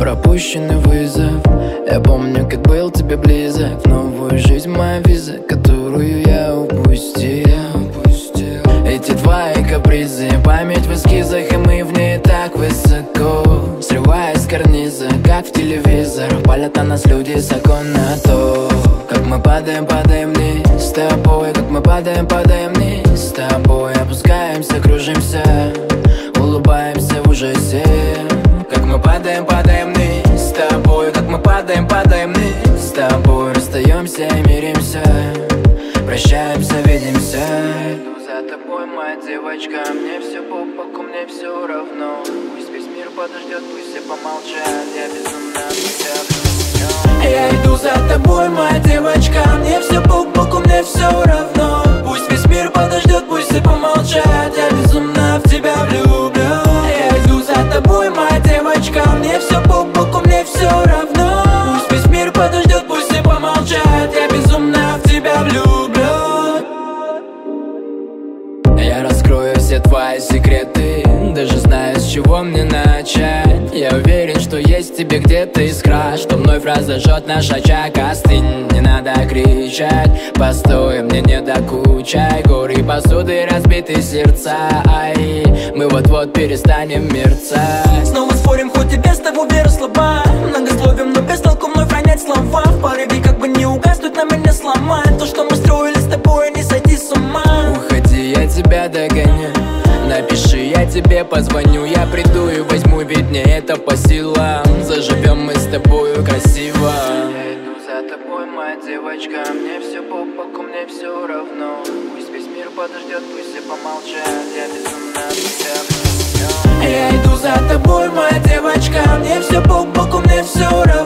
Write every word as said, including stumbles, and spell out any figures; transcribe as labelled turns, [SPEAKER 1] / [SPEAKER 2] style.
[SPEAKER 1] Пропущенный вызов. Я помню, как был тебе близок. В новую жизнь моя виза, которую я упустил. Эти твои капризы, память в эскизах, и мы в ней так высоко. Срываясь с карниза, как в телевизор, палят на нас люди закон на то. Как мы падаем, падаем вниз с тобой. Как мы падаем, падаем вниз с тобой. Опускаемся, кружимся, улыбаемся в ужасе. Как мы падаем, падаем вниз с тобой. Как мы падаем, падаем вниз с тобой. Расстаемся и миримся, прощаемся, видимся. Иду за тобой, моя девочка, мне все по боку, мне все равно. Пусть весь мир подождет, пусть все помолчат, я безумно от тебя влюблен. Я иду за тобой, моя девочка, мне все по боку, мне все равно. Пусть весь мир подождет, пусть все помолчат, я безумно в тебя влюблен. Я иду за тобой, моя девочка, мне все по боку, мне все равно. Пусть весь мир подождет, пусть все помолчат, я безумно в тебя влюблен. Я раскрою все твои секреты, даже знаю, с чего мне начать. Я уверен, что есть в тебе где-то искра, что вновь разожжет наш очаг. Остынь, не надо кричать, постой, мне не докучай. Горы посуды, разбитые сердца, ай, мы вот-вот перестанем мерцать.
[SPEAKER 2] Снова спорим, хоть и без того вера слаба. Многословием, но без толку вновь ронять слова. В порыве как бы не угаснуть, на меня сломать то, что мы строили с тобой, не сойти с ума.
[SPEAKER 1] Уходи, я тебя догоню. Напиши, я тебе позвоню. Я приду и возьму, ведь мне это по силам. Заживем мы с тобою красиво. Я иду за тобой, моя девочка, мне все по боку, мне все равно. Пусть весь мир подождет, пусть все помолчат, я безумно от тебя влюблен.
[SPEAKER 2] Я иду за тобой, моя девочка, мне все по боку, мне все равно.